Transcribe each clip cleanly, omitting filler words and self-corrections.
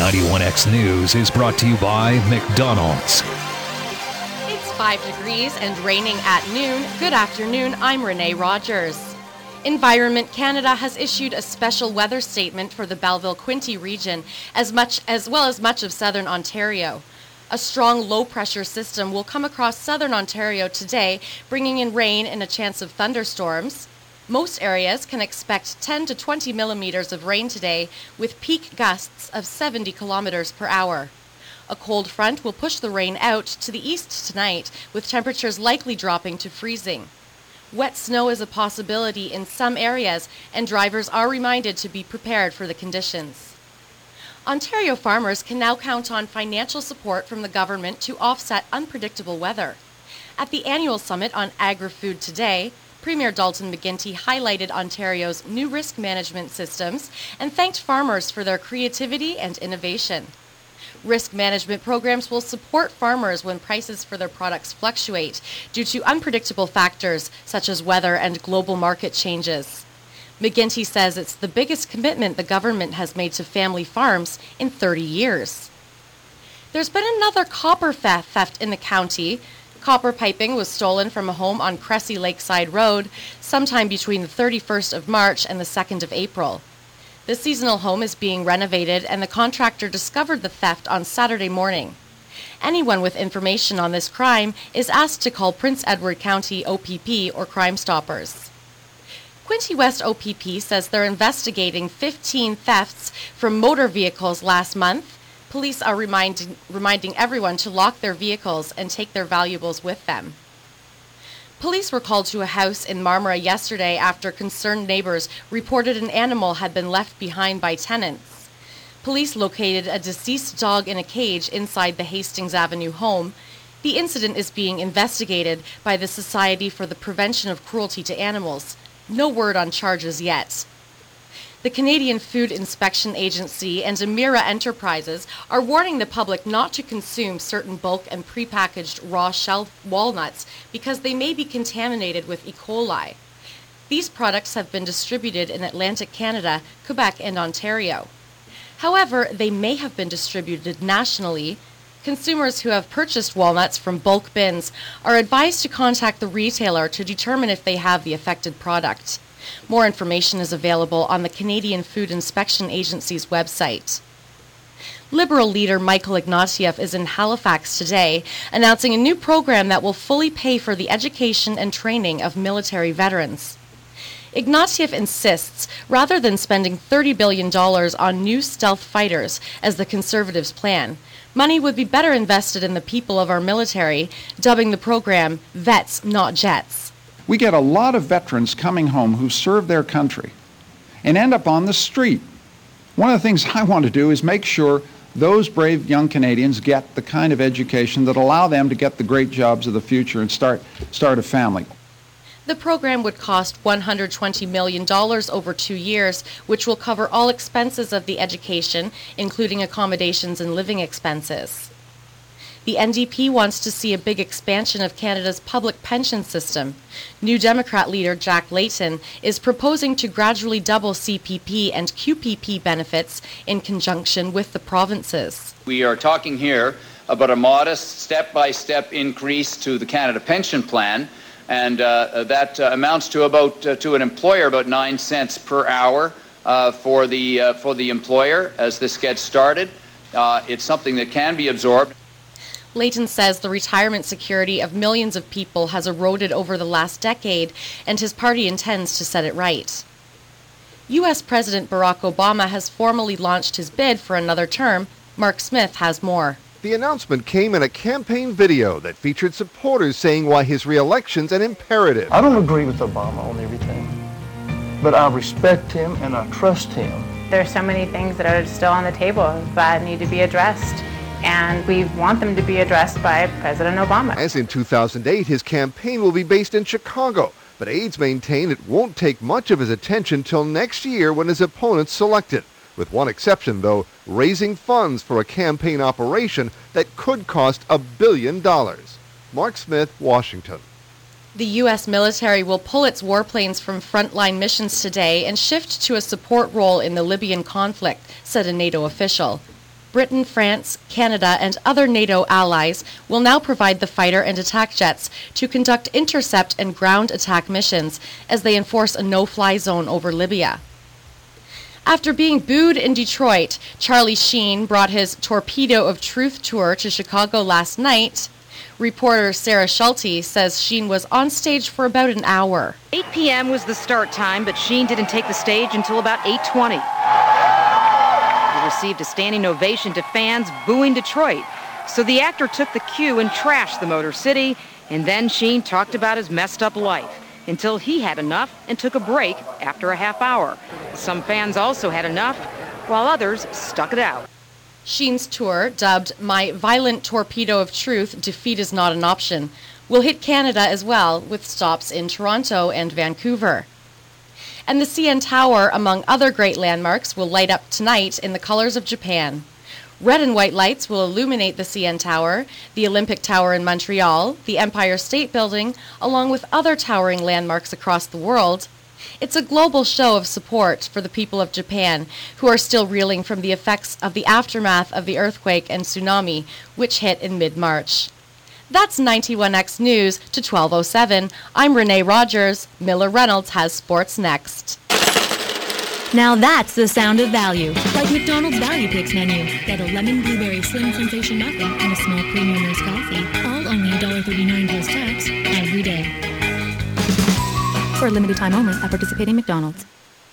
91X News is brought to you by McDonald's. It's 5 degrees and raining at noon. Good afternoon, I'm Renee Rogers. Environment Canada has issued a special weather statement for the Belleville-Quinte region, as well as much of southern Ontario. A strong low-pressure system will come across southern Ontario today, bringing in rain and a chance of thunderstorms. Most areas can expect 10 to 20 millimeters of rain today, with peak gusts of 70 kilometers per hour. A cold front will push the rain out to the east tonight, with temperatures likely dropping to freezing. Wet snow is a possibility in some areas, and drivers are reminded to be prepared for the conditions. Ontario farmers can now count on financial support from the government to offset unpredictable weather. At the annual summit on agri-food today, Premier Dalton McGuinty highlighted Ontario's new risk management systems and thanked farmers for their creativity and innovation. Risk management programs will support farmers when prices for their products fluctuate due to unpredictable factors such as weather and global market changes. McGuinty says it's the biggest commitment the government has made to family farms in 30 years. There's been another copper theft in the county. Copper piping was stolen from a home on Cressy Lakeside Road sometime between the 31st of March and the 2nd of April. The seasonal home is being renovated, and the contractor discovered the theft on Saturday morning. Anyone with information on this crime is asked to call Prince Edward County OPP or Crime Stoppers. Quinte West OPP says they're investigating 15 thefts from motor vehicles last month. Police are reminding everyone to lock their vehicles and take their valuables with them. Police were called to a house in Marmora yesterday after concerned neighbors reported an animal had been left behind by tenants. Police located a deceased dog in a cage inside the Hastings Avenue home. The incident is being investigated by the Society for the Prevention of Cruelty to Animals. No word on charges yet. The Canadian Food Inspection Agency and Emera Enterprises are warning the public not to consume certain bulk and prepackaged raw shell walnuts because they may be contaminated with E. coli. These products have been distributed in Atlantic Canada, Quebec, and Ontario. However, they may have been distributed nationally. Consumers who have purchased walnuts from bulk bins are advised to contact the retailer to determine if they have the affected product. More information is available on the Canadian Food Inspection Agency's website. Liberal leader Michael Ignatieff is in Halifax today, announcing a new program that will fully pay for the education and training of military veterans. Ignatieff insists, rather than spending $30 billion on new stealth fighters, as the Conservatives plan, money would be better invested in the people of our military, dubbing the program Vets Not Jets. We get a lot of veterans coming home who serve their country and end up on the street. One of the things I want to do is make sure those brave young Canadians get the kind of education that allow them to get the great jobs of the future and start a family. The program would cost $120 million over 2 years, which will cover all expenses of the education, including accommodations and living expenses. The NDP wants to see a big expansion of Canada's public pension system. New Democrat leader Jack Layton is proposing to gradually double CPP and QPP benefits in conjunction with the provinces. We are talking here about a modest step-by-step increase to the Canada Pension Plan, and that amounts to to an employer about 9 cents per hour for the employer as this gets started. It's something that can be absorbed. Layton says the retirement security of millions of people has eroded over the last decade, and his party intends to set it right. U.S. President Barack Obama has formally launched his bid for another term. Mark Smith has more. The announcement came in a campaign video that featured supporters saying why his re-election's an imperative. I don't agree with Obama on everything, but I respect him and I trust him. There's so many things that are still on the table that need to be addressed, and we want them to be addressed by President Obama. As in 2008, his campaign will be based in Chicago, but aides maintain it won't take much of his attention till next year when his opponent's selected. With one exception, though, raising funds for a campaign operation that could cost $1 billion. Mark Smith, Washington. The U.S. military will pull its warplanes from frontline missions today and shift to a support role in the Libyan conflict, said a NATO official. Britain, France, Canada, and other NATO allies will now provide the fighter and attack jets to conduct intercept and ground attack missions as they enforce a no-fly zone over Libya. After being booed in Detroit, Charlie Sheen brought his Torpedo of Truth tour to Chicago last night. Reporter Sarah Schulte says Sheen was on stage for about an hour. 8 p.m. was the start time, but Sheen didn't take the stage until about 8:20. He received a standing ovation to fans booing Detroit. So the actor took the cue and trashed the Motor City, and then Sheen talked about his messed up life until he had enough and took a break after a half hour. Some fans also had enough, while others stuck it out. Sheen's tour, dubbed My Violent Torpedo of Truth, Defeat is Not an Option, will hit Canada as well, with stops in Toronto and Vancouver. And the CN Tower, among other great landmarks, will light up tonight in the colors of Japan. Red and white lights will illuminate the CN Tower, the Olympic Tower in Montreal, the Empire State Building, along with other towering landmarks across the world. It's a global show of support for the people of Japan, who are still reeling from the effects of the aftermath of the earthquake and tsunami, which hit in mid-March. That's 91X News to 12:07. I'm Renee Rogers. Miller Reynolds has sports next. Now that's the sound of value. Like McDonald's Value Picks menu. Get a lemon blueberry slim sensation muffin and a small premium roast coffee. All only $1.39 plus tax every day. For a limited time only at participating McDonald's.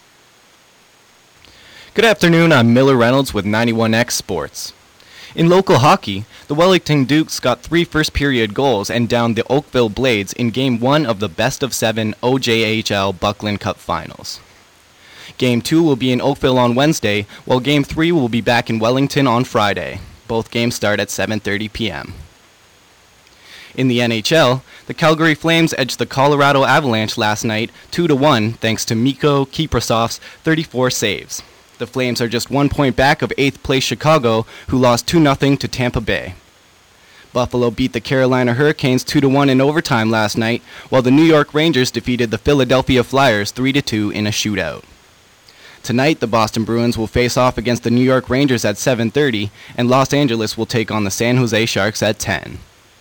Good afternoon, I'm Miller Reynolds with 91X Sports. In local hockey, the Wellington Dukes got 3 first-period goals and downed the Oakville Blades in Game 1 of the best-of-7 OJHL Buckland Cup Finals. Game 2 will be in Oakville on Wednesday, while Game 3 will be back in Wellington on Friday. Both games start at 7:30 p.m. In the NHL, the Calgary Flames edged the Colorado Avalanche last night 2-1 thanks to Mikko Kiprasov's 34 saves. The Flames are just 1 point back of 8th place Chicago, who lost 2-0 to Tampa Bay. Buffalo beat the Carolina Hurricanes 2-1 in overtime last night, while the New York Rangers defeated the Philadelphia Flyers 3-2 in a shootout. Tonight, the Boston Bruins will face off against the New York Rangers at 7:30, and Los Angeles will take on the San Jose Sharks at 10.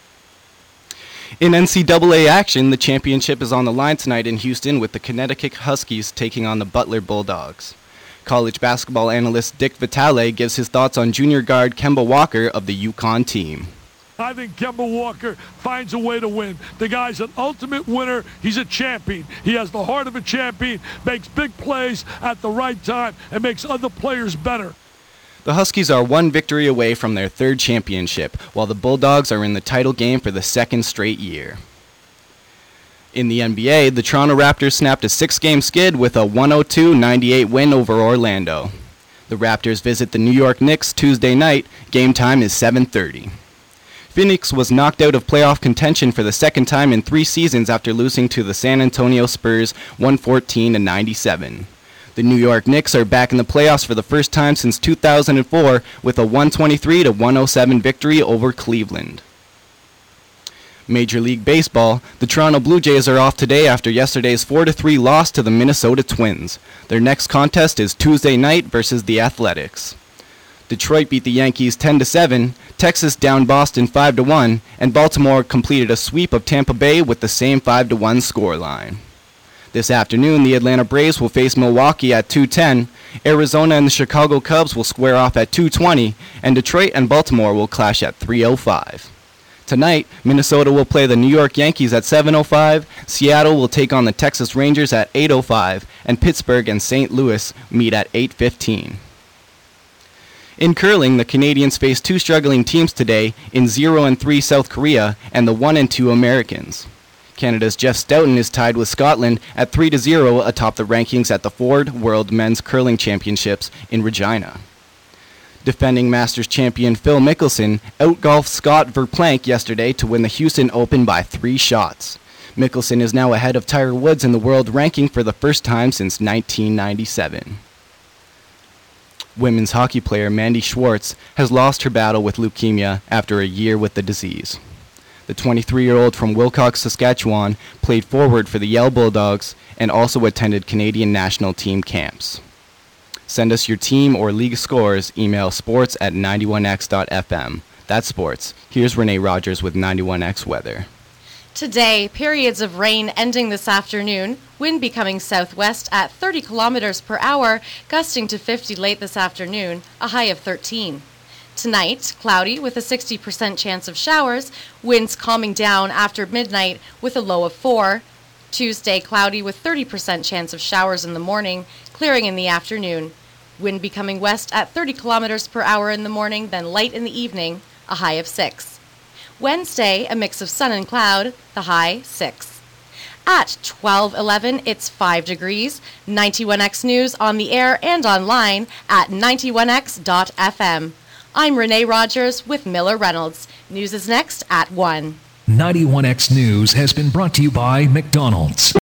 In NCAA action, the championship is on the line tonight in Houston with the Connecticut Huskies taking on the Butler Bulldogs. College basketball analyst Dick Vitale gives his thoughts on junior guard Kemba Walker of the UConn team. I think Kemba Walker finds a way to win. The guy's an ultimate winner. He's a champion. He has the heart of a champion, makes big plays at the right time, and makes other players better. The Huskies are 1 victory away from their 3rd championship, while the Bulldogs are in the title game for the 2nd straight year. In the NBA, the Toronto Raptors snapped a 6-game skid with a 102-98 win over Orlando. The Raptors visit the New York Knicks Tuesday night. Game time is 7:30. Phoenix was knocked out of playoff contention for the 2nd time in 3 seasons after losing to the San Antonio Spurs 114-97. The New York Knicks are back in the playoffs for the first time since 2004 with a 123-107 victory over Cleveland. Major League Baseball, the Toronto Blue Jays are off today after yesterday's 4-3 loss to the Minnesota Twins. Their next contest is Tuesday night versus the Athletics. Detroit beat the Yankees 10-7, Texas downed Boston 5-1, and Baltimore completed a sweep of Tampa Bay with the same 5-1 scoreline. This afternoon, the Atlanta Braves will face Milwaukee at 2:10, Arizona and the Chicago Cubs will square off at 2:20, and Detroit and Baltimore will clash at 3:05. Tonight, Minnesota will play the New York Yankees at 7:05, Seattle will take on the Texas Rangers at 8:05, and Pittsburgh and St. Louis meet at 8:15. In curling, the Canadians face 2 struggling teams today in 0-3 South Korea and the 1-2 Americans. Canada's Jeff Stoughton is tied with Scotland at 3-0 atop the rankings at the Ford World Men's Curling Championships in Regina. Defending Masters champion Phil Mickelson outgolfed Scott Verplank yesterday to win the Houston Open by 3 shots. Mickelson is now ahead of Tiger Woods in the world ranking for the first time since 1997. Women's hockey player Mandy Schwartz has lost her battle with leukemia after a year with the disease. The 23-year-old from Wilcox, Saskatchewan, played forward for the Yale Bulldogs and also attended Canadian national team camps. Send us your team or league scores. Email sports@91x.fm. That's sports. Here's Renee Rogers with 91X weather. Today, periods of rain ending this afternoon, wind becoming southwest at 30 kilometers per hour, gusting to 50 late this afternoon, a high of 13. Tonight, cloudy with a 60% chance of showers, winds calming down after midnight with a low of 4. Tuesday, cloudy with 30% chance of showers in the morning, clearing in the afternoon. Wind becoming west at 30 kilometers per hour in the morning, then light in the evening, a high of 6. Wednesday, a mix of sun and cloud, the high 6. At 12:11, it's 5 degrees. 91X News on the air and online at 91x.fm. I'm Renee Rogers with Miller Reynolds. News is next at 1. 91X News has been brought to you by McDonald's.